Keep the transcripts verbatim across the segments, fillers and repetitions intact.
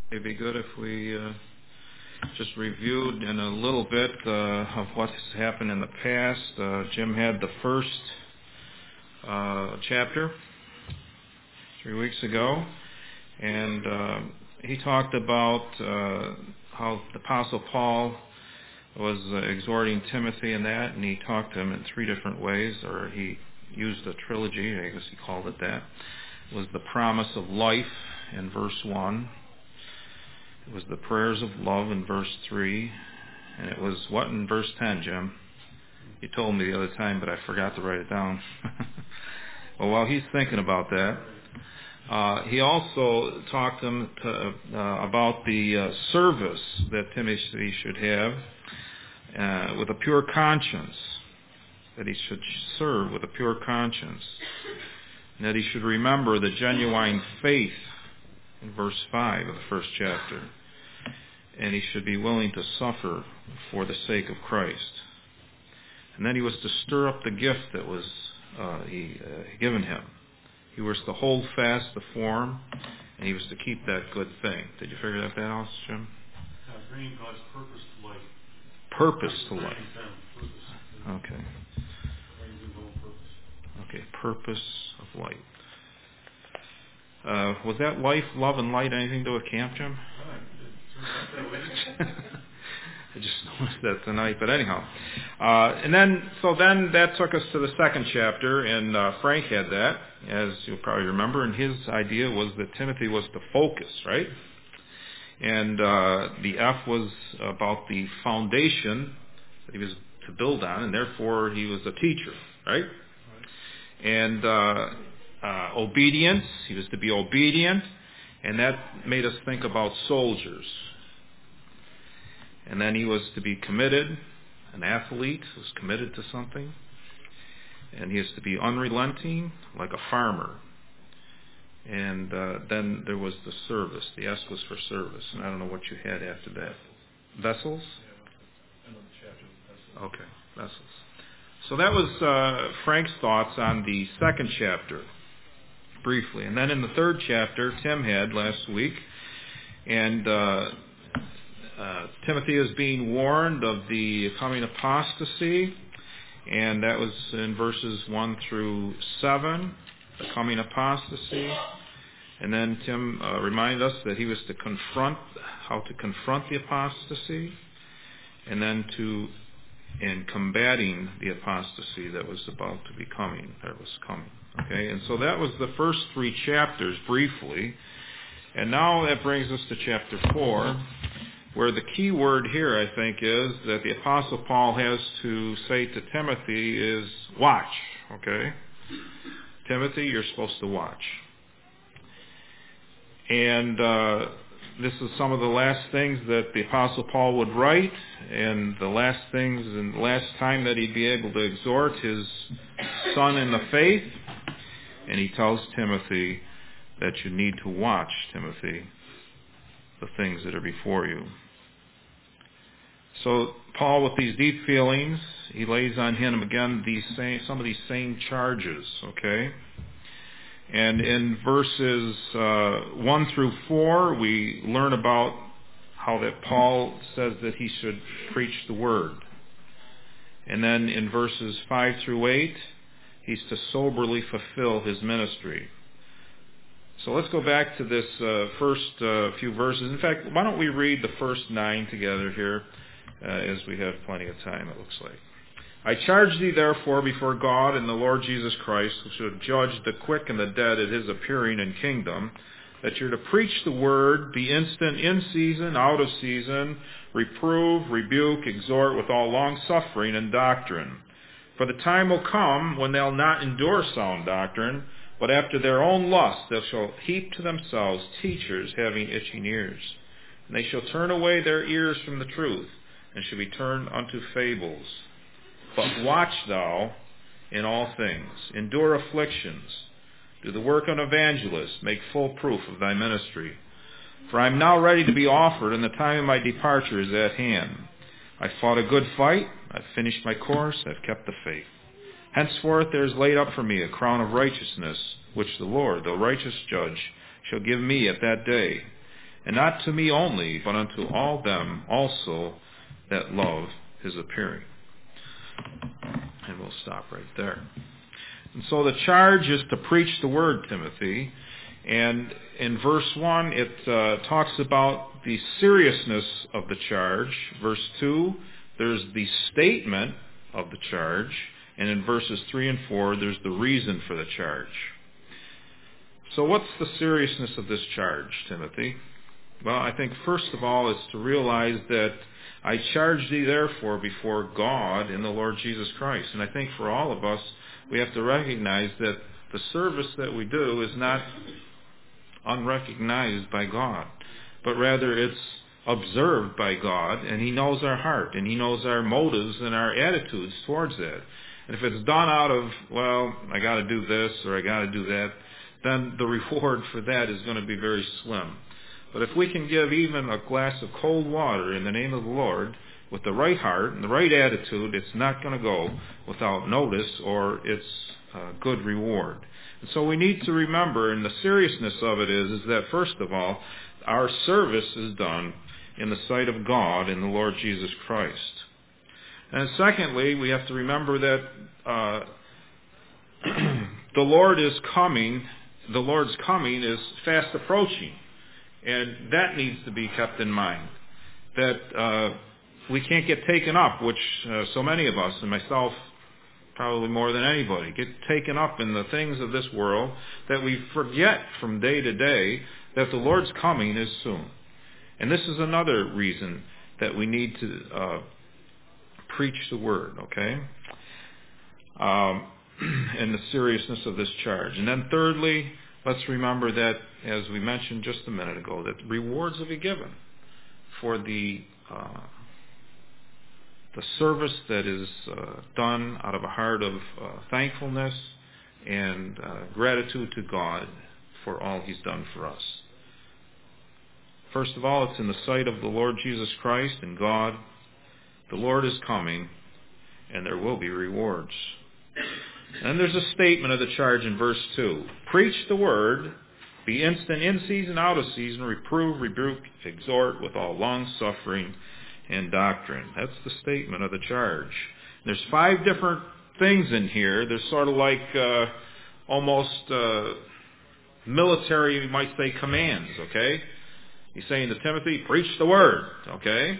It'd be good if we uh, just reviewed in a little bit uh, of what's happened in the past. Uh, Jim had the first uh, chapter three weeks ago, and uh, he talked about uh, how the Apostle Paul was uh, exhorting Timothy in that, and he talked to him in three different ways, or he used a trilogy, I guess he called it that. It was the promise of life in verse one. It was the prayers of love in verse three. And it was what in verse ten, Jim? You told me the other time, but I forgot to write it down. Well, while he's thinking about that, uh, he also talked to him to, uh, about the uh, service that Timothy should have uh, with a pure conscience, that he should serve with a pure conscience, and that he should remember the genuine faith in verse five of the first chapter, and he should be willing to suffer for the sake of Christ. And then he was to stir up the gift that was uh, he, uh, given him. He was to hold fast the form, and he was to keep that good thing. Did you figure that out, Jim? Uh, bringing God's purpose to life. Purpose to life. Okay. Okay, purpose of light. Uh, was that life, love, and light anything to do with camp, Jim? I just noticed that tonight, but anyhow. Uh, and then, so then that took us to the second chapter, and uh, Frank had that, as you'll probably remember, and his idea was that Timothy was to focus, right? And uh, the F was about the foundation that he was to build on, and therefore he was a teacher, right? And uh, uh, obedience, he was to be obedient, and that made us think about soldiers. And then he was to be committed, an athlete who was committed to something. And he is to be unrelenting, like a farmer. And uh, then there was the service. The S was for service. And I don't know what you had after that. Vessels? Okay, vessels. So that was uh, Frank's thoughts on the second chapter, briefly. And then in the third chapter, Tim had last week. And uh, uh, Timothy is being warned of the coming apostasy. And that was in verses one through seven, the coming apostasy. And then Tim uh, reminded us that he was to confront, how to confront the apostasy, and then to, in combating the apostasy that was about to be coming, that was coming. Okay, and so that was the first three chapters, briefly. And now that brings us to chapter four, where the key word here, I think, is that the Apostle Paul has to say to Timothy is watch, okay? Timothy, you're supposed to watch. And uh, this is some of the last things that the Apostle Paul would write, and the last things and the last time that he'd be able to exhort his son in the faith. And he tells Timothy that you need to watch, Timothy, the things that are before you. So Paul, with these deep feelings, he lays on him again these same, some of these same charges, okay? And in verses uh, one through four, we learn about how that Paul says that he should preach the word. And then in verses five through eight, he's to soberly fulfill his ministry. So let's go back to this uh, first uh, few verses. In fact, why don't we read the first nine together here? Uh, as we have plenty of time, it looks like. I charge thee therefore before God and the Lord Jesus Christ, who should judge the quick and the dead at his appearing in kingdom, that you're to preach the word, be instant in season, out of season, reprove, rebuke, exhort with all longsuffering and doctrine. For the time will come when they'll not endure sound doctrine, but after their own lust they shall heap to themselves teachers having itching ears. And they shall turn away their ears from the truth, and shall be turned unto fables. But watch thou in all things, endure afflictions, do the work of an evangelist, make full proof of thy ministry. For I am now ready to be offered, and the time of my departure is at hand. I fought a good fight, I've finished my course, I've kept the faith. Henceforth there is laid up for me a crown of righteousness, which the Lord, the righteous judge, shall give me at that day, and not to me only, but unto all them also that love his appearing. And we'll stop right there. And so the charge is to preach the word, Timothy. And in verse one, it uh, talks about the seriousness of the charge. Verse two, there's the statement of the charge. And in verses three and four, there's the reason for the charge. So what's the seriousness of this charge, Timothy? Well, I think first of all is to realize that I charge thee therefore before God and the Lord Jesus Christ. And I think for all of us, we have to recognize that the service that we do is not unrecognized by God, but rather it's observed by God, and he knows our heart, and he knows our motives and our attitudes towards that. And if it's done out of, well, I got to do this or I got to do that, then the reward for that is going to be very slim. But if we can give even a glass of cold water in the name of the Lord with the right heart and the right attitude, it's not going to go without notice or its uh, good reward. And so we need to remember, and the seriousness of it is, is that first of all, our service is done in the sight of God and the Lord Jesus Christ. And secondly, we have to remember that uh, the Lord is coming, the Lord's coming is fast approaching. And that needs to be kept in mind. That uh, we can't get taken up, which uh, so many of us, and myself probably more than anybody, get taken up in the things of this world, that we forget from day to day that the Lord's coming is soon. And this is another reason that we need to uh, preach the word, okay? Um, and the seriousness of this charge. And then thirdly, let's remember that, as we mentioned just a minute ago, that rewards will be given for the uh, the service that is uh, done out of a heart of uh, thankfulness and uh, gratitude to God for all he's done for us. First of all, it's in the sight of the Lord Jesus Christ and God. The Lord is coming, and there will be rewards. And there's a statement of the charge in verse two. Preach the word, be instant in season, out of season, reprove, rebuke, exhort with all long suffering and doctrine. That's the statement of the charge. There's five different things in here. There's sort of like uh, almost uh, military, you might say, commands, okay? He's saying to Timothy, preach the word, okay?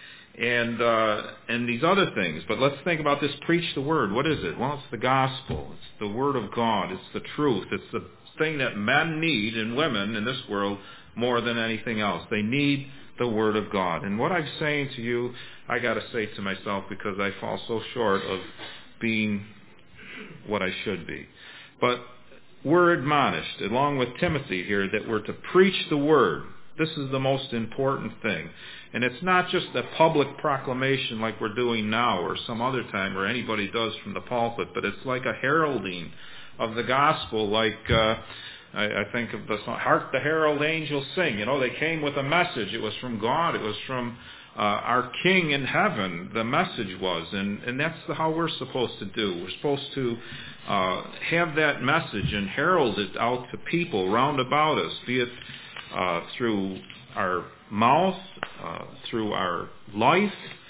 And uh, and these other things. But let's think about this, preach the word. What is it? Well, it's the gospel. It's the word of God. It's the truth. It's the thing that men need and women in this world more than anything else. They need the word of God. And what I'm saying to you, I got to say to myself, because I fall so short of being what I should be. But we're admonished, along with Timothy here, that we're to preach the word. This is the most important thing. And it's not just a public proclamation like we're doing now or some other time or anybody does from the pulpit, but it's like a heralding of the gospel, like uh, I, I think of the song, Hark the Herald Angels Sing. You know, they came with a message. It was from God. It was from uh, our King in heaven, the message was. And, and that's the, how we're supposed to do. We're supposed to uh, have that message and herald it out to people round about us, be it uh, through our mouth, uh, through our life,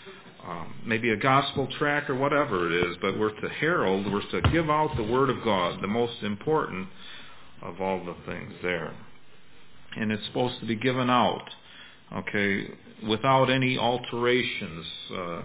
um, maybe a gospel tract or whatever it is, but we're to herald, we're to give out the word of God, the most important of all the things there. And it's supposed to be given out, okay, without any alterations uh,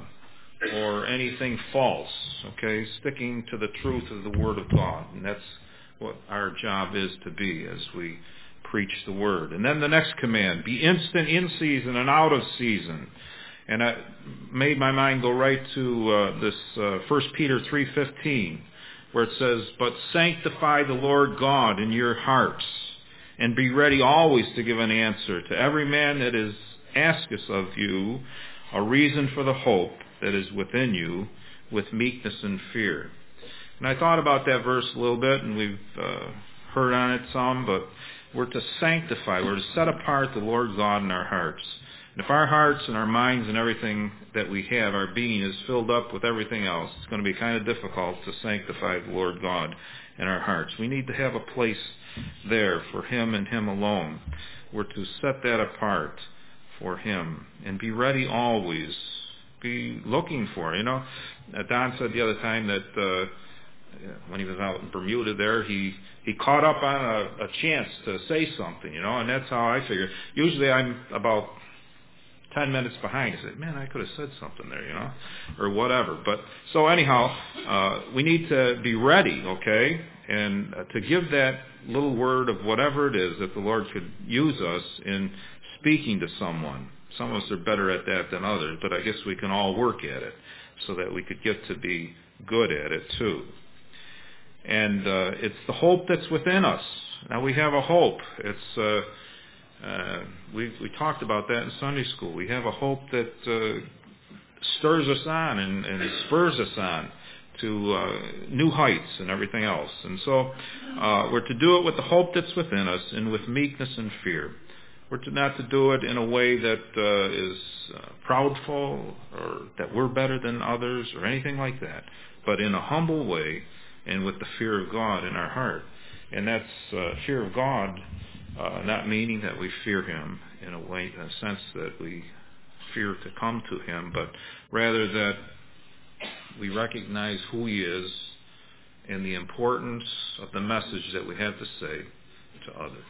or anything false, okay, sticking to the truth of the word of God. And that's what our job is to be as we preach the word. And then the next command, be instant in season and out of season. And I made my mind go right to uh, this uh, First Peter three fifteen, where it says, but sanctify the Lord God in your hearts, and be ready always to give an answer to every man that is asketh of you a reason for the hope that is within you with meekness and fear. And I thought about that verse a little bit, and we've uh, heard on it some, but we're to sanctify, we're to set apart the Lord God in our hearts. And if our hearts and our minds and everything that we have, our being, is filled up with everything else, it's going to be kind of difficult to sanctify the Lord God in our hearts. We need to have a place there for Him and Him alone. we're to set that apart for Him and be ready always. Be looking for, you know. Uh, Don said the other time that uh, when he was out in Bermuda there, he, he caught up on a, a chance to say something, you know, and that's how I figure. Usually I'm about ten minutes behind. I said, man, I could have said something there, you know, or whatever. But so anyhow, uh, we need to be ready, okay, and uh, to give that little word of whatever it is that the Lord could use us in speaking to someone. Some of us are better at that than others, but I guess we can all work at it so that we could get to be good at it too. And uh, it's the hope that's within us. Now we have a hope. It's uh, uh, we we talked about that in Sunday school. We have a hope that uh, stirs us on and, and spurs us on to uh, new heights and everything else. And so uh, we're to do it with the hope that's within us and with meekness and fear. We're to not to do it in a way that uh, is uh, proudful or that we're better than others or anything like that, but in a humble way and with the fear of God in our heart. And that's uh, fear of God, uh, not meaning that we fear Him in a way, in a sense that we fear to come to Him, but rather that we recognize who He is and the importance of the message that we have to say to others.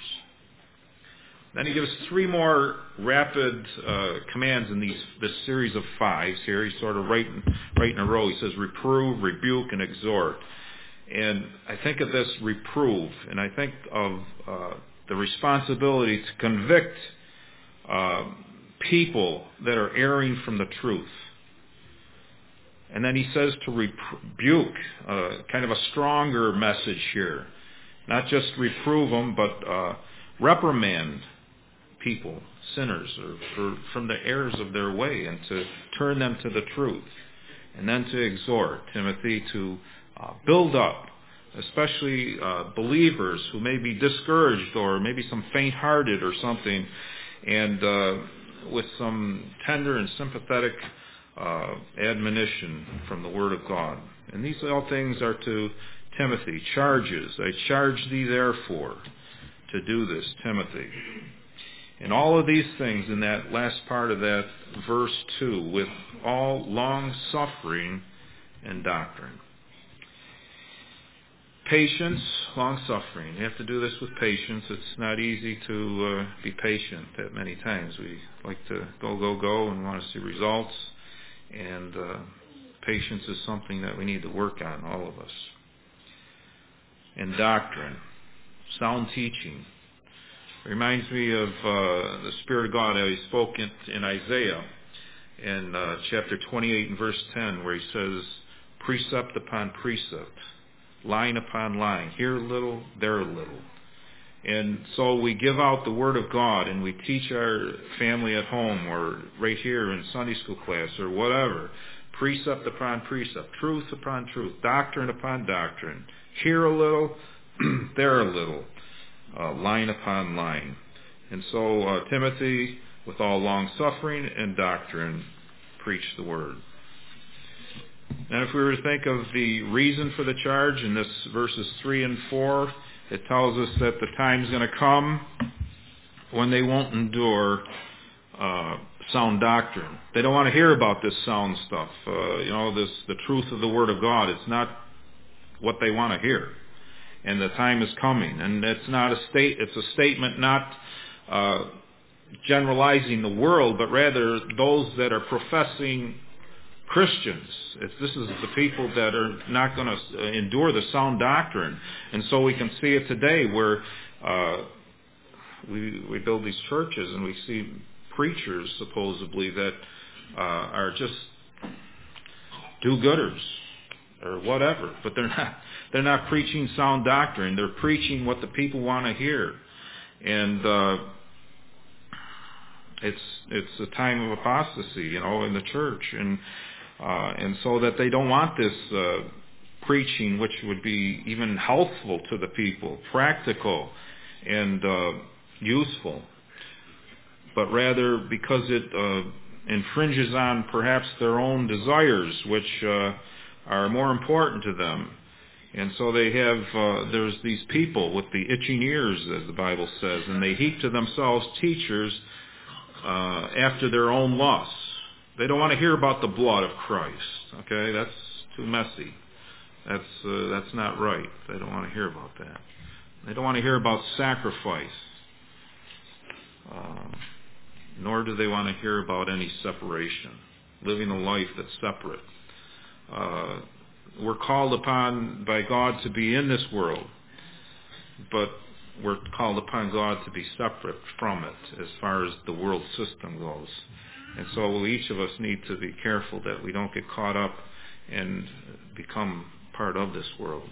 Then he gives three more rapid uh, commands in these this series of fives here. He's sort of right in, right in a row. He says reprove, rebuke, and exhort. And I think of this reprove, and I think of uh, the responsibility to convict uh, people that are erring from the truth. And then he says to rebuke, uh, kind of a stronger message here. Not just reprove them, but uh, reprimand people, sinners, or for, from the errors of their way, and to turn them to the truth. And then to exhort Timothy to uh, build up, especially uh, believers who may be discouraged or maybe some faint-hearted or something, and uh, with some tender and sympathetic uh, admonition from the Word of God. And these all things are to Timothy, charges. I charge thee therefore to do this, Timothy. And all of these things in that last part of that verse two, with all long-suffering and doctrine. Patience, long-suffering. You have to do this with patience. It's not easy to uh, be patient that many times. We like to go, go, go and want to see results. And uh, patience is something that we need to work on, all of us. And doctrine, sound teaching. Reminds me of uh, the Spirit of God, how He spoke in, in Isaiah in uh, chapter twenty-eight and verse ten, where He says, precept upon precept, line upon line, here a little, there a little. And so we give out the Word of God and we teach our family at home or right here in Sunday school class or whatever, precept upon precept, truth upon truth, doctrine upon doctrine, here a little, there a little. Uh, line upon line. And so uh, Timothy, with all long-suffering and doctrine, preach the Word. And if we were to think of the reason for the charge in this verses three and four, it tells us that the time's going to come when they won't endure uh, sound doctrine. They don't want to hear about this sound stuff. Uh, you know, this the truth of the Word of God. It's not what they want to hear. And the time is coming. And it's not a state, it's a statement not uh, generalizing the world, but rather those that are professing Christians. It's, this is the people that are not going to endure the sound doctrine. And so we can see it today where uh, we, we build these churches and we see preachers supposedly that uh, are just do-gooders or whatever, but they're not they're not preaching sound doctrine. They're preaching what the people want to hear. And uh, it's it's a time of apostasy, you know, in the church. And uh, and so that they don't want this uh, preaching, which would be even healthful to the people, practical and uh, useful, but rather because it uh, infringes on perhaps their own desires, which uh, are more important to them. And so they have, uh, there's these people with the itching ears, as the Bible says, and they heap to themselves teachers uh, after their own lusts. They don't want to hear about the blood of Christ. Okay, that's too messy. That's uh, that's not right. They don't want to hear about that. They don't want to hear about sacrifice. Uh, nor do they want to hear about any separation, living a life that's separate. Uh, we're called upon by God to be in this world, but we're called upon God to be separate from it as far as the world system goes. And so each of us need to be careful that we don't get caught up and become part of this world.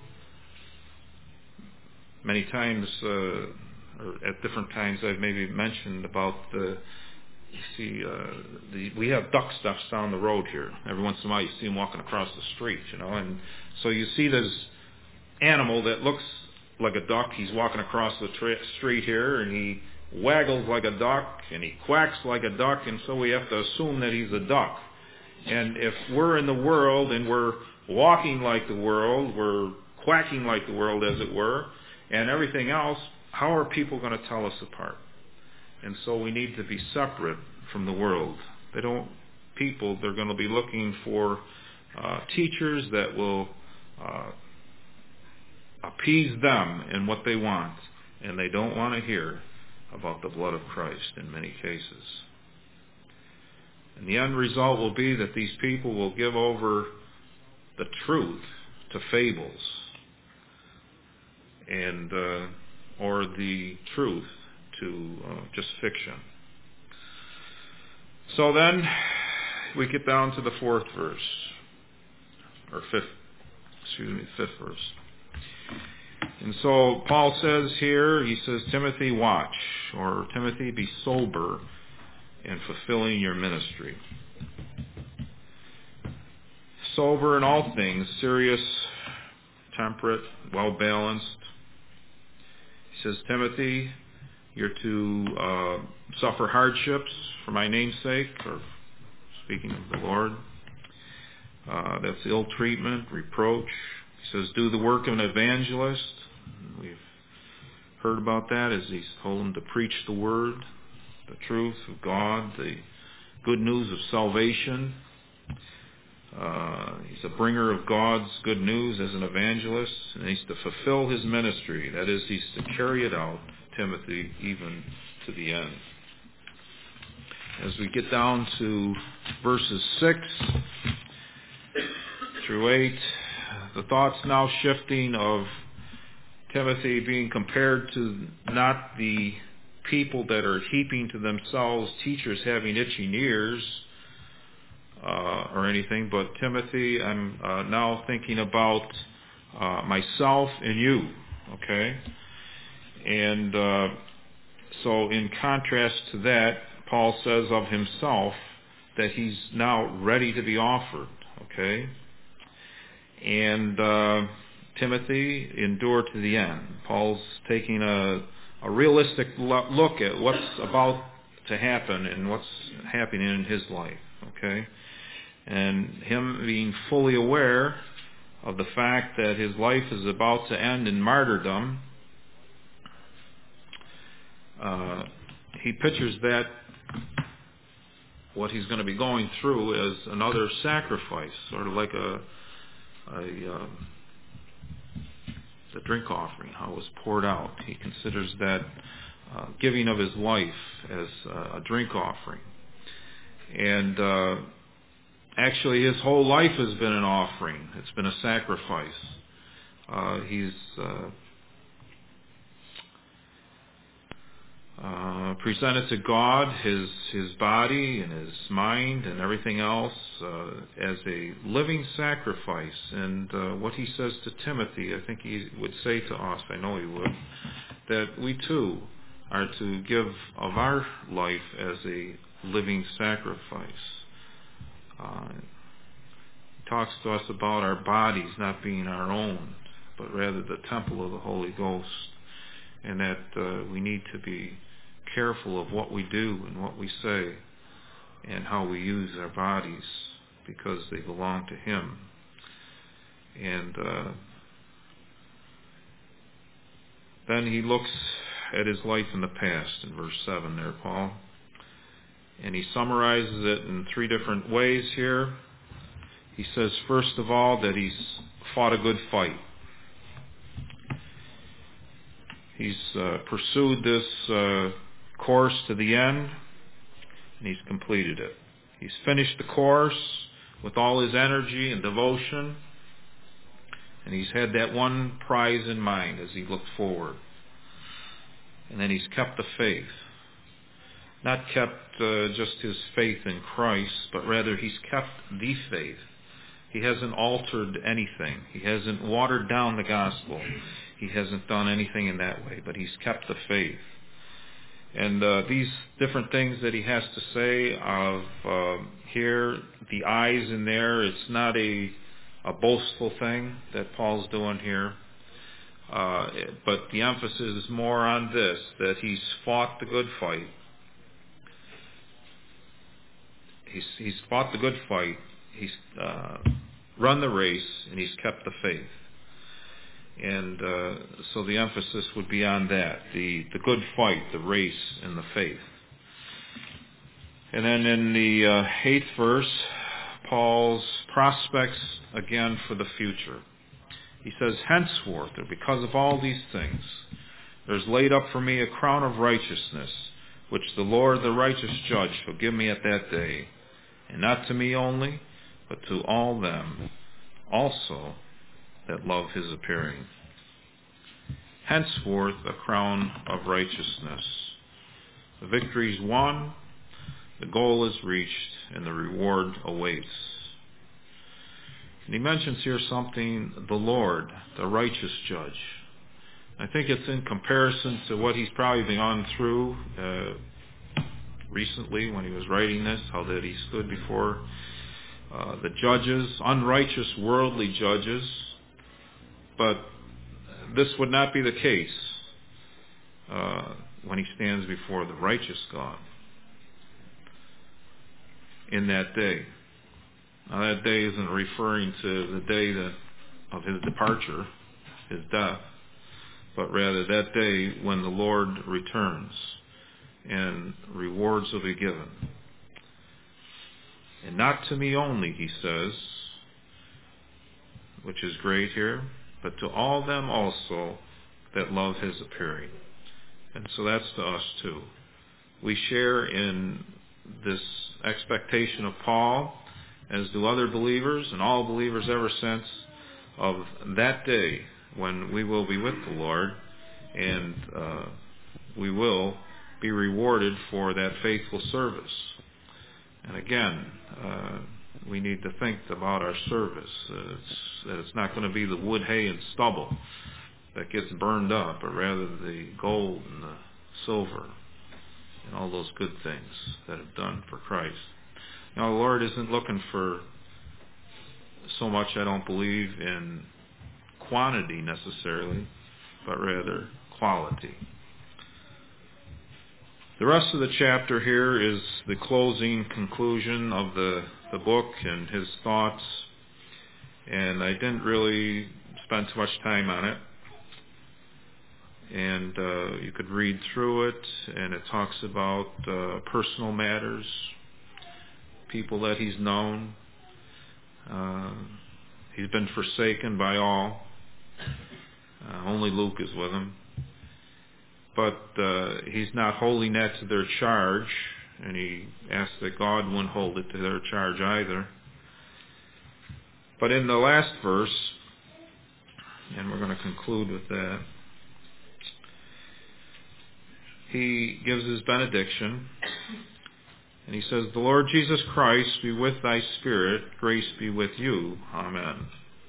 Many times, uh, or at different times, I've maybe mentioned about the, you see, uh, the, we have duck stuffs down the road here. Every once in a while you see them walking across the street, you know, and so you see this animal that looks like a duck. He's walking across the tra- street here, and he waggles like a duck, and he quacks like a duck, and so we have to assume that he's a duck. And if we're in the world and we're walking like the world, we're quacking like the world, as it were, and everything else, how are people going to tell us apart? And so we need to be separate from the world. They don't, people, they're going to be looking for uh, teachers that will uh, appease them in what they want, and they don't want to hear about the blood of Christ in many cases. And the end result will be that these people will give over the truth to fables, and uh, or the truth to uh, just fiction. So then we get down to the fourth verse, or fifth, excuse me, fifth verse. And so Paul says here, he says, Timothy, watch, or Timothy, be sober in fulfilling your ministry. Sober in all things, serious, temperate, well-balanced. He says, Timothy, you're to uh, suffer hardships for my name's sake, or speaking of the Lord. Uh, that's ill treatment, reproach. He says, do the work of an evangelist. We've heard about that as he's told him to preach the word, the truth of God, the good news of salvation. Uh, he's a bringer of God's good news as an evangelist, and he's to fulfill his ministry. That is, he's to carry it out, Timothy, even to the end. As we get down to verses six through eight, the thoughts now shifting of Timothy being compared to not the people that are heaping to themselves teachers having itching ears uh, or anything, but Timothy, I'm uh, now thinking about uh, myself and you, okay? And uh, so in contrast to that, Paul says of himself that he's now ready to be offered, okay? And uh, Timothy, endure to the end. Paul's taking a, a realistic look at what's about to happen and what's happening in his life, okay? And him being fully aware of the fact that his life is about to end in martyrdom, uh, he pictures that, what he's going to be going through, as another sacrifice, sort of like a A, uh, the drink offering, how it was poured out. He considers that uh, giving of his life as uh, a drink offering. And uh, actually his whole life has been an offering. It's been a sacrifice. Uh, he's uh, uh, presented to God his his body and his mind and everything else uh, as a living sacrifice. And uh, what he says to Timothy, I think he would say to us, I know he would, that we too are to give of our life as a living sacrifice. Uh, he talks to us about our bodies not being our own, but rather the temple of the Holy Ghost, and that uh, we need to be careful of what we do and what we say and how we use our bodies, because they belong to him. And uh, Then he looks at his life in the past in verse seven there, Paul. And he summarizes it in three different ways here. He says, first of all, that he's fought a good fight. He's uh, pursued this uh, course to the end, and he's completed it. He's finished the course with all his energy and devotion, and he's had that one prize in mind as he looked forward. And then he's kept the faith. Not kept uh, just his faith in Christ, but rather he's kept the faith. He hasn't altered anything. He hasn't watered down the gospel. He hasn't done anything in that way, but he's kept the faith. And uh, these different things that he has to say of uh, here, the eyes in there, it's not a, a boastful thing that Paul's doing here. Uh, but the emphasis is more on this, that he's fought the good fight. He's, he's fought the good fight. He's uh, run the race, and he's kept the faith. And uh, so the emphasis would be on that, the, the good fight, the race, and the faith. And then in the uh, eighth verse, Paul's prospects again for the future. He says, henceforth, or because of all these things, there's laid up for me a crown of righteousness, which the Lord, the righteous judge, shall give me at that day, and not to me only, but to all them also that love his appearing. Henceforth, a crown of righteousness. The victory's won, the goal is reached, and the reward awaits. And he mentions here something, the Lord, the righteous judge. I think it's in comparison to what he's probably gone through uh, recently when he was writing this, how that he stood before uh, the judges, unrighteous worldly judges. But this would not be the case uh, when he stands before the righteous God in that day. Now that day isn't referring to the day that, of his departure, his death, but rather that day when the Lord returns and rewards will be given. And not to me only, he says, which is great here, but to all them also that love his appearing. And so that's to us too. We share in this expectation of Paul, as do other believers and all believers ever since, of that day when we will be with the Lord and uh, we will be rewarded for that faithful service. And again, uh, we need to think about our service. Uh, it's, that it's not going to be the wood, hay, and stubble that gets burned up, but rather the gold and the silver and all those good things that have done for Christ. Now, the Lord isn't looking for so much, I don't believe, in quantity necessarily, but rather quality. The rest of the chapter here is the closing conclusion of the, the book and his thoughts, and I didn't really spend too much time on it. And uh, you could read through it, and it talks about uh, personal matters, people that he's known. Uh, he's been forsaken by all. Uh, only Luke is with him. But uh, he's not holding that to their charge, and he asks that God wouldn't hold it to their charge either. But in the last verse, and we're going to conclude with that, he gives his benediction, and he says, the Lord Jesus Christ be with thy spirit, grace be with you. Amen.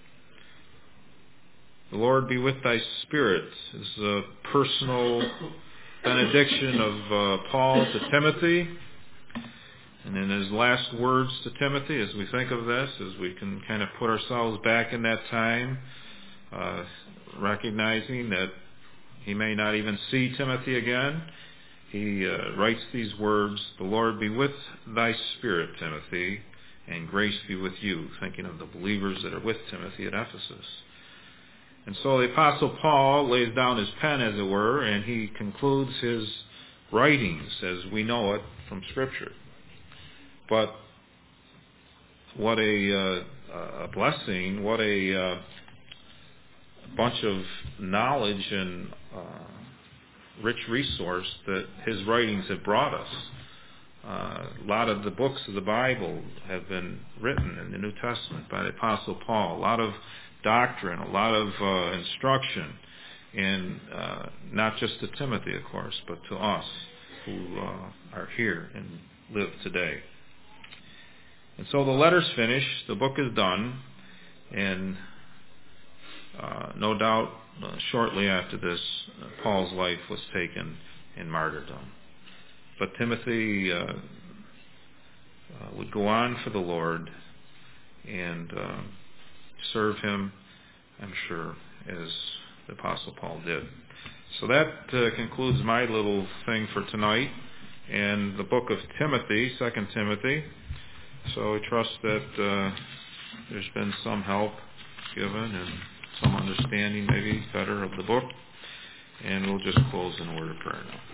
The Lord be with thy spirit is a personal benediction of uh, Paul to Timothy. And in his last words to Timothy, as we think of this, as we can kind of put ourselves back in that time, uh, recognizing that he may not even see Timothy again, he uh, writes these words, the Lord be with thy spirit, Timothy, and grace be with you, thinking of the believers that are with Timothy at Ephesus. And so the Apostle Paul lays down his pen, as it were, and he concludes his writings as we know it from Scripture. But what a, uh, a blessing, what a uh, bunch of knowledge and uh, rich resource that his writings have brought us. Uh, a lot of the books of the Bible have been written in the New Testament by the Apostle Paul. A lot of doctrine, a lot of uh, instruction, and uh, not just to Timothy, of course, but to us who uh, are here and live today. And so the letter's finished, the book is done, and uh, no doubt uh, shortly after this, uh, Paul's life was taken in martyrdom. But Timothy uh, uh, would go on for the Lord and uh, serve him, I'm sure, as the Apostle Paul did. So that uh, concludes my little thing for tonight and the book of Timothy, Second Timothy. So I trust that uh, there's been some help given and some understanding maybe better of the book. And we'll just close in a word of prayer now.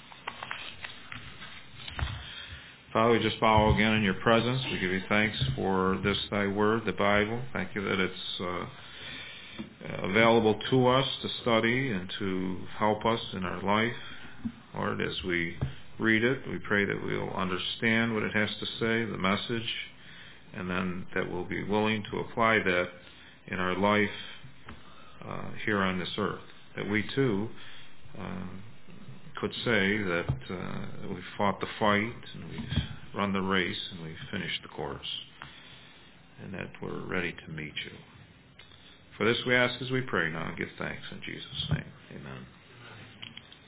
Father, we just bow again in your presence. We give you thanks for this thy word, the Bible. Thank you that it's uh, available to us to study and to help us in our life. Lord, as we read it, we pray that we'll understand what it has to say, the message, and then that we'll be willing to apply that in our life uh, here on this earth. That we too uh, could say that uh, we've fought the fight, and we've run the race, and we've finished the course, and that we're ready to meet you. For this we ask as we pray now, and give thanks in Jesus' name. Amen.